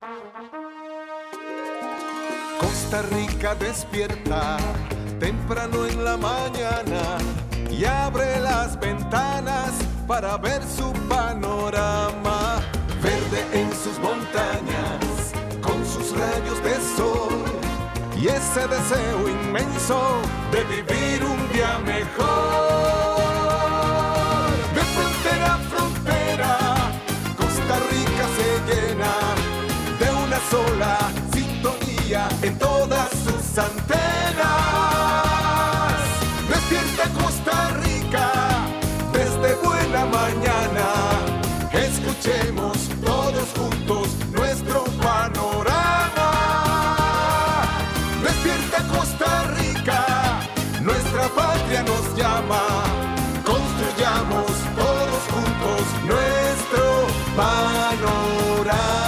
Costa Rica despierta temprano en la mañana y abre las ventanas para ver su panorama. Verde en sus montañas, con sus rayos de sol y ese deseo inmenso de vivir un día mejor. De frontera a frontera, Costa Rica se llena de una sola sintonía en todas sus antenas. Despierta Costa Rica desde buena mañana. Escuchemos todos juntos nuestro panorama. Despierta Costa Rica, nuestra patria nos llama. Construyamos todos juntos nuestro panorama.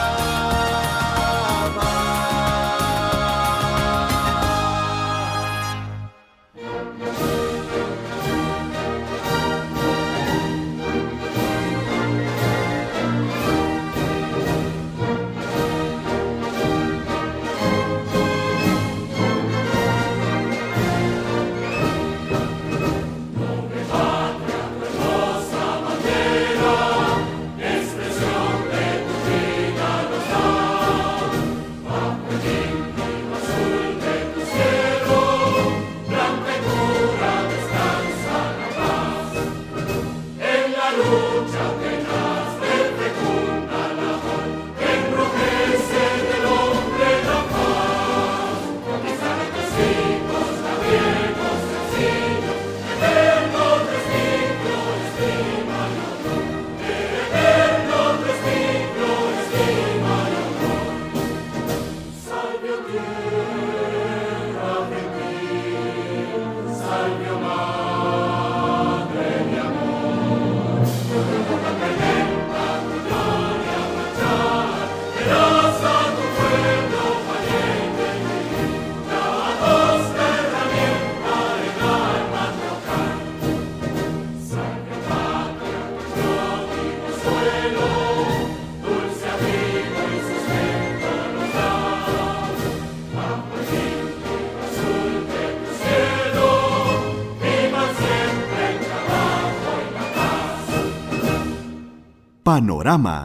Panorama.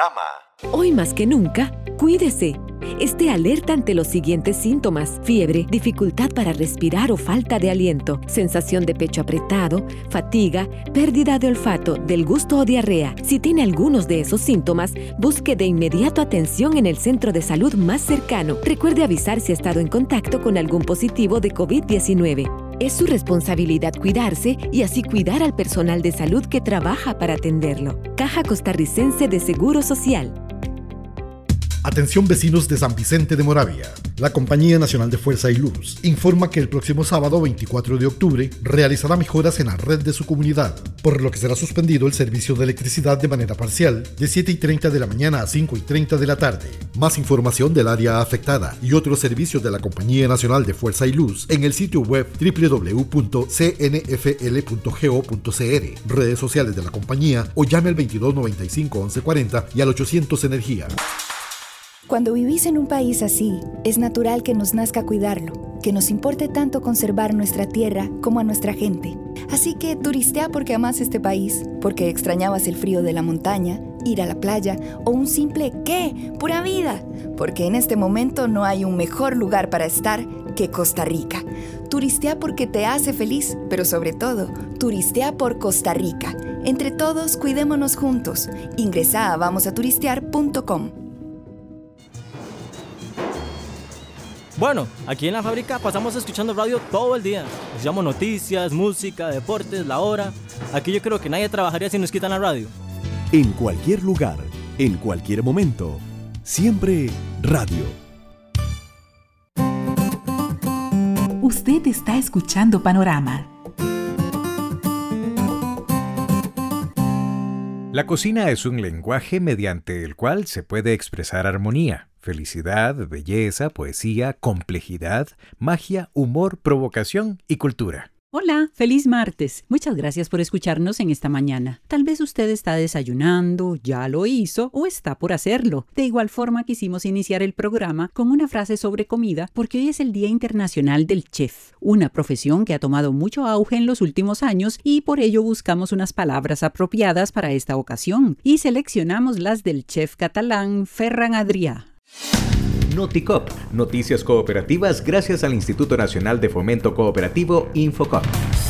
Hoy más que nunca, cuídese. Esté alerta ante los siguientes síntomas: fiebre, dificultad para respirar o falta de aliento, sensación de pecho apretado, fatiga, pérdida de olfato, del gusto o diarrea. Si tiene algunos de esos síntomas, busque de inmediato atención en el centro de salud más cercano. Recuerde avisar si ha estado en contacto con algún positivo de COVID-19. Es su responsabilidad cuidarse y así cuidar al personal de salud que trabaja para atenderlo. Caja Costarricense de Seguro Social. Atención vecinos de San Vicente de Moravia. La Compañía Nacional de Fuerza y Luz informa que el próximo sábado 24 de octubre realizará mejoras en la red de su comunidad, por lo que será suspendido el servicio de electricidad de manera parcial de 7:30 de la mañana a 5:30 de la tarde. Más información del área afectada y otros servicios de la Compañía Nacional de Fuerza y Luz en el sitio web www.cnfl.go.cr, redes sociales de la compañía o llame al 22 95 11 40 y al 800 Energía. Cuando vivís en un país así, es natural que nos nazca cuidarlo, que nos importe tanto conservar nuestra tierra como a nuestra gente. Así que turistea porque amás este país, porque extrañabas el frío de la montaña, ir a la playa o un simple ¿qué? ¡Pura vida! Porque en este momento no hay un mejor lugar para estar que Costa Rica. Turistea porque te hace feliz, pero sobre todo, turistea por Costa Rica. Entre todos, cuidémonos juntos. Ingresa a vamosaturistear.com. Bueno, aquí en la fábrica pasamos escuchando radio todo el día. Escuchamos noticias, música, deportes, la hora. Aquí yo creo que nadie trabajaría si nos quitan la radio. En cualquier lugar, en cualquier momento, siempre radio. Usted está escuchando Panorama. La cocina es un lenguaje mediante el cual se puede expresar armonía, felicidad, belleza, poesía, complejidad, magia, humor, provocación y cultura. Hola, feliz martes. Muchas gracias por escucharnos en esta mañana. Tal vez usted está desayunando, ya lo hizo o está por hacerlo. De igual forma quisimos iniciar el programa con una frase sobre comida porque hoy es el Día Internacional del Chef, una profesión que ha tomado mucho auge en los últimos años y por ello buscamos unas palabras apropiadas para esta ocasión y seleccionamos las del chef catalán Ferran Adrià. Noticop, noticias cooperativas gracias al Instituto Nacional de Fomento Cooperativo Infocop.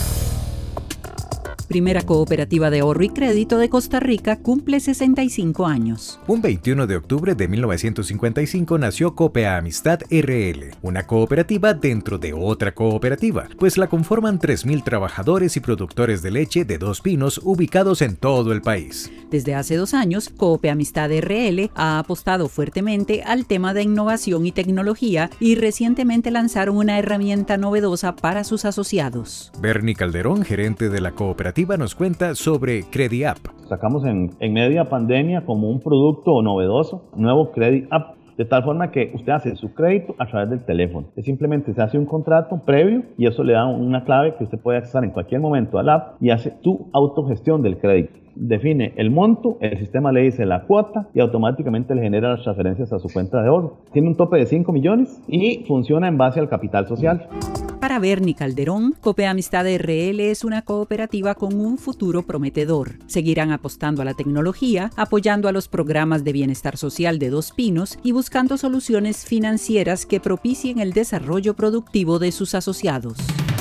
Primera cooperativa de ahorro y crédito de Costa Rica cumple 65 años. Un 21 de octubre de 1955 nació Copea Amistad RL, una cooperativa dentro de otra cooperativa, pues la conforman 3.000 trabajadores y productores de leche de Dos Pinos ubicados en todo el país. Desde hace 2 años, Copea Amistad RL ha apostado fuertemente al tema de innovación y tecnología y recientemente lanzaron una herramienta novedosa para sus asociados. Bernie Calderón, gerente de la cooperativa, nos cuenta sobre CrediApp. Sacamos en media pandemia como un producto novedoso, nuevo CrediApp, de tal forma que usted hace su crédito a través del teléfono. Simplemente se hace un contrato previo y eso le da una clave que usted puede accesar en cualquier momento al app y hace tu autogestión del crédito. Define el monto, el sistema le dice la cuota y automáticamente le genera las transferencias a su cuenta de ahorro. Tiene un tope de 5 millones y funciona en base al capital social. Para Bernie Calderón, Copea Amistad RL es una cooperativa con un futuro prometedor. Seguirán apostando a la tecnología, apoyando a los programas de bienestar social de Dos Pinos y buscando soluciones financieras que propicien el desarrollo productivo de sus asociados.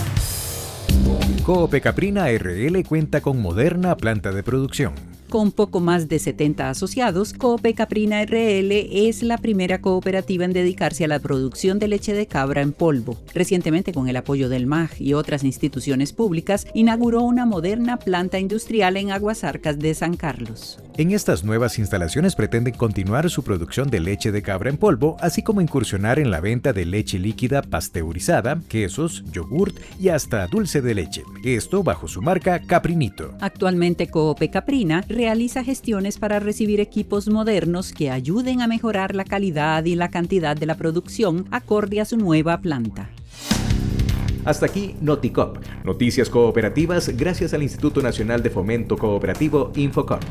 Coope Caprina RL cuenta con moderna planta de producción. Con poco más de 70 asociados, Coope Caprina RL es la primera cooperativa en dedicarse a la producción de leche de cabra en polvo. Recientemente, con el apoyo del MAG y otras instituciones públicas, inauguró una moderna planta industrial en Aguasarcas de San Carlos. En estas nuevas instalaciones pretenden continuar su producción de leche de cabra en polvo, así como incursionar en la venta de leche líquida pasteurizada, quesos, yogurt y hasta dulce de leche. Esto bajo su marca Caprinito. Actualmente, Coope Caprina realiza gestiones para recibir equipos modernos que ayuden a mejorar la calidad y la cantidad de la producción acorde a su nueva planta. Hasta aquí Noticop, noticias cooperativas gracias al Instituto Nacional de Fomento Cooperativo Infocop.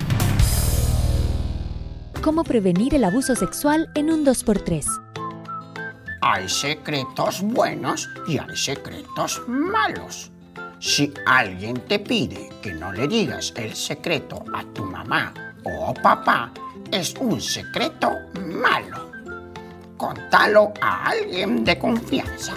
¿Cómo prevenir el abuso sexual en un 2x3? Hay secretos buenos y hay secretos malos. Si alguien te pide que no le digas el secreto a tu mamá o papá, es un secreto malo. Contalo a alguien de confianza.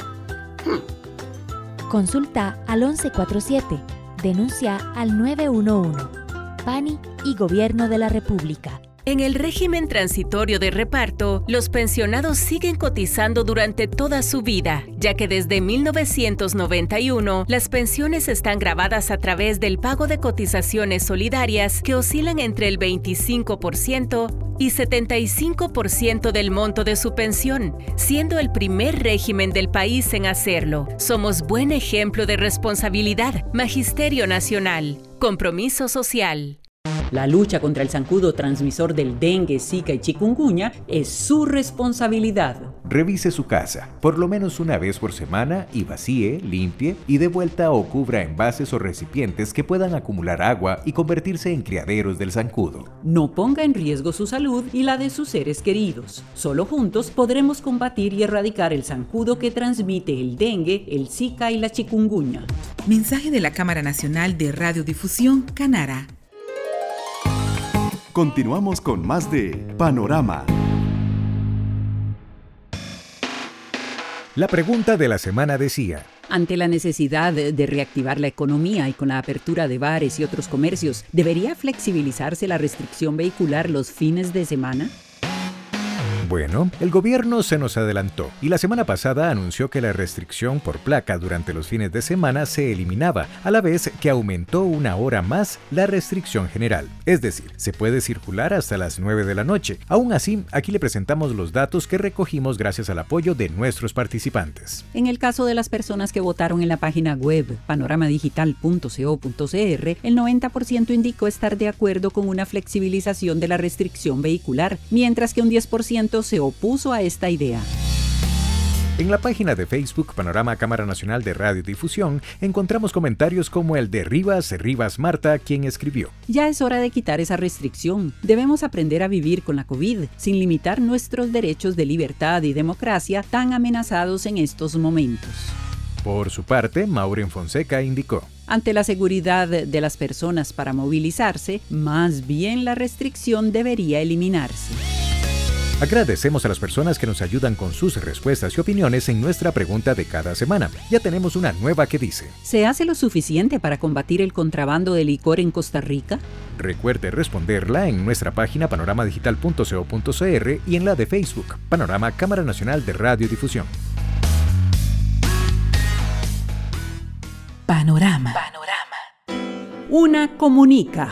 Consulta al 1147. Denuncia al 911. PANI y Gobierno de la República. En el régimen transitorio de reparto, los pensionados siguen cotizando durante toda su vida, ya que desde 1991 las pensiones están grabadas a través del pago de cotizaciones solidarias que oscilan entre el 25% y 75% del monto de su pensión, siendo el primer régimen del país en hacerlo. Somos buen ejemplo de responsabilidad. Magisterio Nacional. Compromiso social. La lucha contra el zancudo transmisor del dengue, zika y chikungunya es su responsabilidad. Revise su casa, por lo menos una vez por semana, y vacíe, limpie y dé vuelta o cubra envases o recipientes que puedan acumular agua y convertirse en criaderos del zancudo. No ponga en riesgo su salud y la de sus seres queridos. Solo juntos podremos combatir y erradicar el zancudo que transmite el dengue, el zika y la chikungunya. Mensaje de la Cámara Nacional de Radiodifusión, Canara. Continuamos con más de Panorama. La pregunta de la semana decía: ante la necesidad de reactivar la economía y con la apertura de bares y otros comercios, ¿debería flexibilizarse la restricción vehicular los fines de semana? Bueno, el gobierno se nos adelantó y la semana pasada anunció que la restricción por placa durante los fines de semana se eliminaba, a la vez que aumentó 1 hora más la restricción general. Es decir, se puede circular hasta las 9 de la noche. Aún así, aquí le presentamos los datos que recogimos gracias al apoyo de nuestros participantes. En el caso de las personas que votaron en la página web panoramadigital.co.cr, el 90% indicó estar de acuerdo con una flexibilización de la restricción vehicular, mientras que un 10% se opuso a esta idea. En la página de Facebook Panorama Cámara Nacional de Radiodifusión encontramos comentarios como el de Rivas Marta, quien escribió: Ya es hora de quitar esa restricción. Debemos aprender a vivir con la COVID sin limitar nuestros derechos de libertad y democracia tan amenazados en estos momentos. Por su parte, Maureen Fonseca indicó: Ante la seguridad de las personas para movilizarse, más bien la restricción debería eliminarse. Agradecemos a las personas que nos ayudan con sus respuestas y opiniones en nuestra pregunta de cada semana. Ya tenemos una nueva que dice: ¿Se hace lo suficiente para combatir el contrabando de licor en Costa Rica? Recuerde responderla en nuestra página panoramadigital.co.cr y en la de Facebook, Panorama Cámara Nacional de Radiodifusión. Panorama. Una comunica.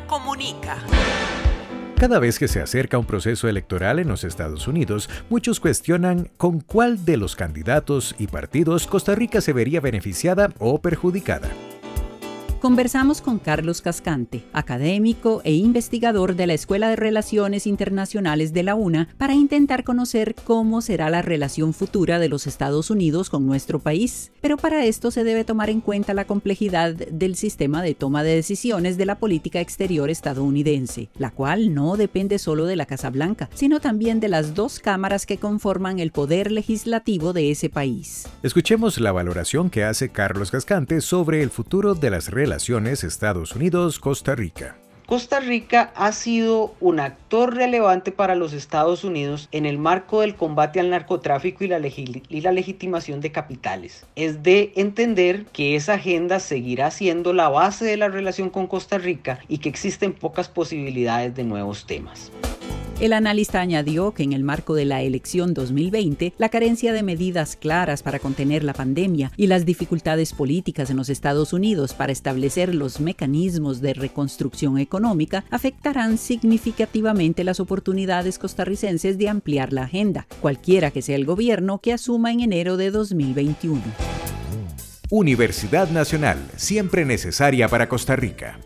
Cada vez que se acerca un proceso electoral en los Estados Unidos, muchos cuestionan con cuál de los candidatos y partidos Costa Rica se vería beneficiada o perjudicada. Conversamos con Carlos Cascante, académico e investigador de la Escuela de Relaciones Internacionales de la UNA, para intentar conocer cómo será la relación futura de los Estados Unidos con nuestro país. Pero para esto se debe tomar en cuenta la complejidad del sistema de toma de decisiones de la política exterior estadounidense, la cual no depende solo de la Casa Blanca, sino también de las dos cámaras que conforman el poder legislativo de ese país. Escuchemos la valoración que hace Carlos Cascante sobre el futuro de las relaciones Estados Unidos-Costa Rica. Costa Rica ha sido un actor relevante para los Estados Unidos en el marco del combate al narcotráfico y la legitimación de capitales. Es de entender que esa agenda seguirá siendo la base de la relación con Costa Rica y que existen pocas posibilidades de nuevos temas. El analista añadió que en el marco de la elección 2020, la carencia de medidas claras para contener la pandemia y las dificultades políticas en los Estados Unidos para establecer los mecanismos de reconstrucción económica afectarán significativamente las oportunidades costarricenses de ampliar la agenda, cualquiera que sea el gobierno que asuma en enero de 2021. Universidad Nacional, siempre necesaria para Costa Rica.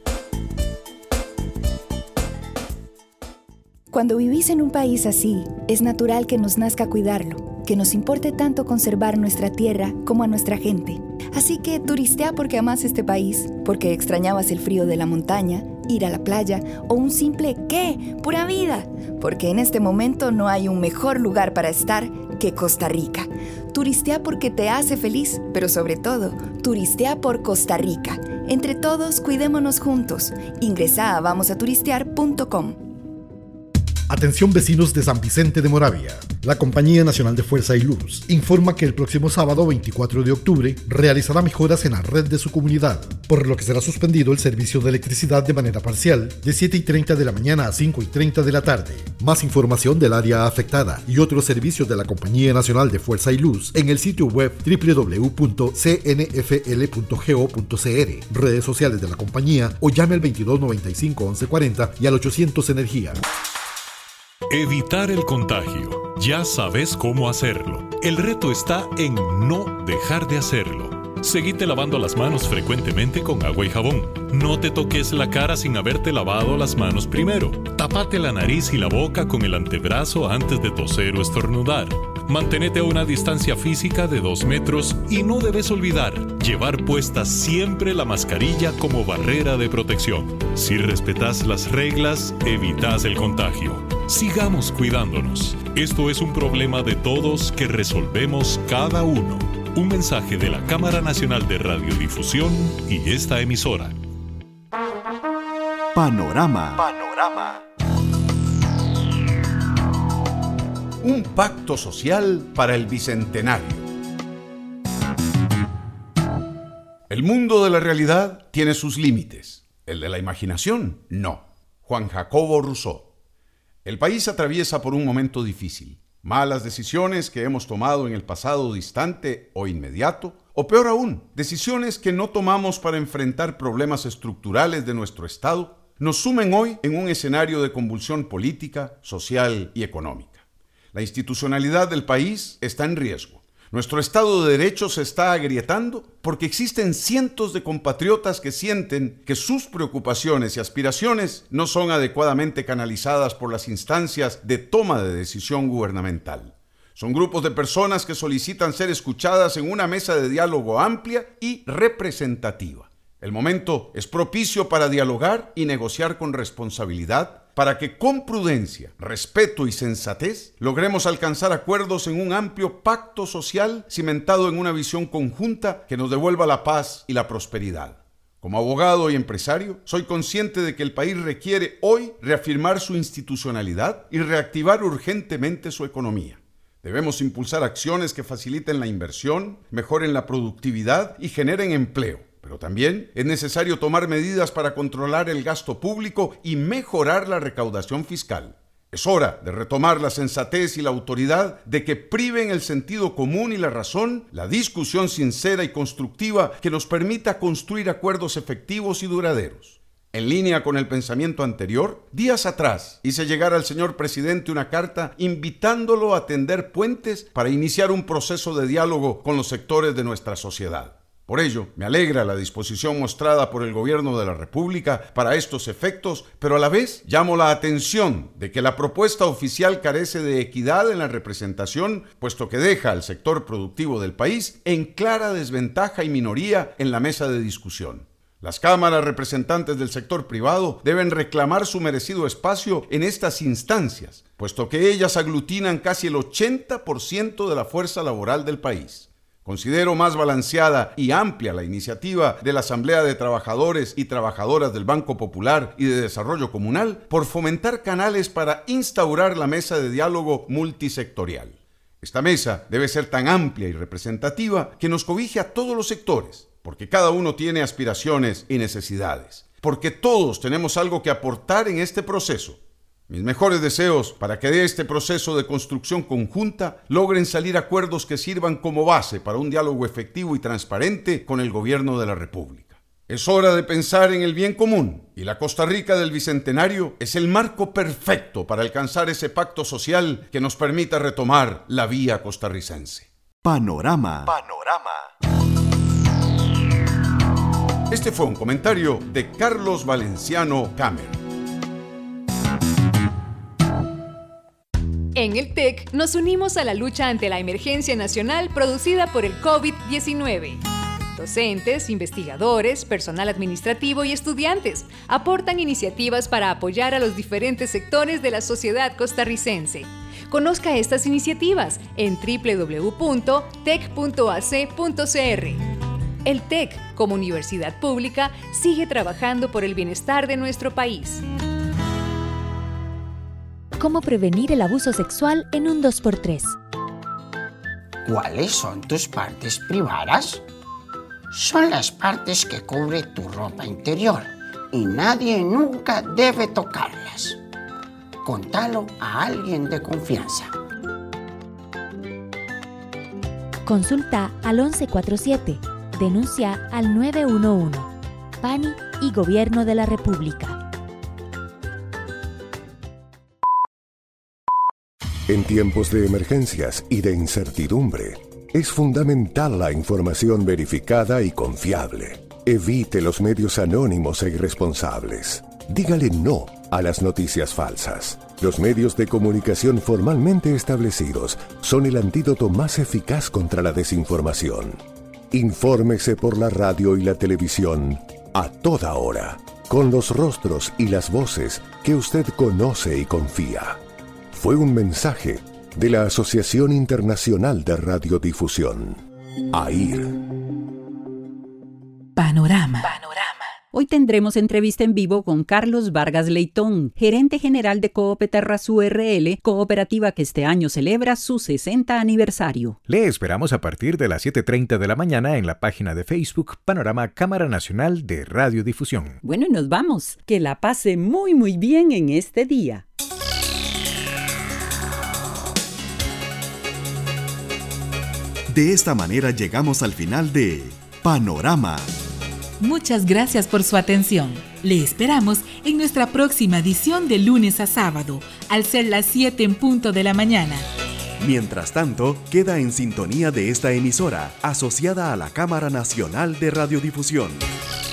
Cuando vivís en un país así, es natural que nos nazca cuidarlo, que nos importe tanto conservar nuestra tierra como a nuestra gente. Así que turistea porque amás este país, porque extrañabas el frío de la montaña, ir a la playa o un simple ¡qué! ¡Pura vida! Porque en este momento no hay un mejor lugar para estar que Costa Rica. Turistea porque te hace feliz, pero sobre todo, turistea por Costa Rica. Entre todos, cuidémonos juntos. Ingresa a vamosaturistear.com. Atención vecinos de San Vicente de Moravia. La Compañía Nacional de Fuerza y Luz informa que el próximo sábado 24 de octubre realizará mejoras en la red de su comunidad, por lo que será suspendido el servicio de electricidad de manera parcial de 7:30 de la mañana a 5:30 de la tarde. Más información del área afectada y otros servicios de la Compañía Nacional de Fuerza y Luz en el sitio web www.cnfl.go.cr, redes sociales de la compañía o llame al 2295 1140 y al 800 Energía. Evitar el contagio. Ya sabes cómo hacerlo. El reto está en no dejar de hacerlo. Seguite lavando las manos frecuentemente con agua y jabón. No te toques la cara sin haberte lavado las manos primero. Tápate la nariz y la boca con el antebrazo antes de toser o estornudar. Mantenete a una distancia física de 2 metros y no debes olvidar llevar puesta siempre la mascarilla como barrera de protección. Si respetas las reglas, evitas el contagio. Sigamos cuidándonos. Esto es un problema de todos que resolvemos cada uno. Un mensaje de la Cámara Nacional de Radiodifusión y esta emisora. Panorama. Un pacto social para el Bicentenario. El mundo de la realidad tiene sus límites. El de la imaginación, no. Juan Jacobo Rousseau. El país atraviesa por un momento difícil. Malas decisiones que hemos tomado en el pasado distante o inmediato, o peor aún, decisiones que no tomamos para enfrentar problemas estructurales de nuestro Estado, nos sumen hoy en un escenario de convulsión política, social y económica. La institucionalidad del país está en riesgo. Nuestro Estado de Derecho se está agrietando porque existen cientos de compatriotas que sienten que sus preocupaciones y aspiraciones no son adecuadamente canalizadas por las instancias de toma de decisión gubernamental. Son grupos de personas que solicitan ser escuchadas en una mesa de diálogo amplia y representativa. El momento es propicio para dialogar y negociar con responsabilidad, para que con prudencia, respeto y sensatez logremos alcanzar acuerdos en un amplio pacto social cimentado en una visión conjunta que nos devuelva la paz y la prosperidad. Como abogado y empresario, soy consciente de que el país requiere hoy reafirmar su institucionalidad y reactivar urgentemente su economía. Debemos impulsar acciones que faciliten la inversión, mejoren la productividad y generen empleo. Pero también es necesario tomar medidas para controlar el gasto público y mejorar la recaudación fiscal. Es hora de retomar la sensatez y la autoridad, de que priven el sentido común y la razón, la discusión sincera y constructiva que nos permita construir acuerdos efectivos y duraderos. En línea con el pensamiento anterior, días atrás hice llegar al señor presidente una carta invitándolo a tender puentes para iniciar un proceso de diálogo con los sectores de nuestra sociedad. Por ello, me alegra la disposición mostrada por el Gobierno de la República para estos efectos, pero a la vez llamo la atención de que la propuesta oficial carece de equidad en la representación, puesto que deja al sector productivo del país en clara desventaja y minoría en la mesa de discusión. Las cámaras representantes del sector privado deben reclamar su merecido espacio en estas instancias, puesto que ellas aglutinan casi el 80% de la fuerza laboral del país. Considero más balanceada y amplia la iniciativa de la Asamblea de Trabajadores y Trabajadoras del Banco Popular y de Desarrollo Comunal por fomentar canales para instaurar la mesa de diálogo multisectorial. Esta mesa debe ser tan amplia y representativa que nos cobije a todos los sectores, porque cada uno tiene aspiraciones y necesidades, porque todos tenemos algo que aportar en este proceso. Mis mejores deseos para que de este proceso de construcción conjunta logren salir acuerdos que sirvan como base para un diálogo efectivo y transparente con el Gobierno de la República. Es hora de pensar en el bien común, y la Costa Rica del Bicentenario es el marco perfecto para alcanzar ese pacto social que nos permita retomar la vía costarricense. Panorama. Este fue un comentario de Carlos Valenciano Camer. En el TEC nos unimos a la lucha ante la emergencia nacional producida por el COVID-19. Docentes, investigadores, personal administrativo y estudiantes aportan iniciativas para apoyar a los diferentes sectores de la sociedad costarricense. Conozca estas iniciativas en www.tec.ac.cr. El TEC, como universidad pública, sigue trabajando por el bienestar de nuestro país. ¿Cómo prevenir el abuso sexual en un 2x3? ¿Cuáles son tus partes privadas? Son las partes que cubre tu ropa interior y nadie nunca debe tocarlas. Contalo a alguien de confianza. Consulta al 1147. Denuncia al 911. PANI y Gobierno de la República. En tiempos de emergencias y de incertidumbre, es fundamental la información verificada y confiable. Evite los medios anónimos e irresponsables. Dígale no a las noticias falsas. Los medios de comunicación formalmente establecidos son el antídoto más eficaz contra la desinformación. Infórmese por la radio y la televisión a toda hora, con los rostros y las voces que usted conoce y confía. Fue un mensaje de la Asociación Internacional de Radiodifusión, AIR. Panorama. Hoy tendremos entrevista en vivo con Carlos Vargas Leitón, gerente general de Coop Terrazú RL, cooperativa que este año celebra su 60 aniversario. Le esperamos a partir de las 7:30 de la mañana en la página de Facebook Panorama Cámara Nacional de Radiodifusión. Bueno, y nos vamos. Que la pase muy muy bien en este día. De esta manera llegamos al final de Panorama. Muchas gracias por su atención. Le esperamos en nuestra próxima edición de lunes a sábado, al ser las 7 en punto de la mañana. Mientras tanto, queda en sintonía de esta emisora, asociada a la Cámara Nacional de Radiodifusión.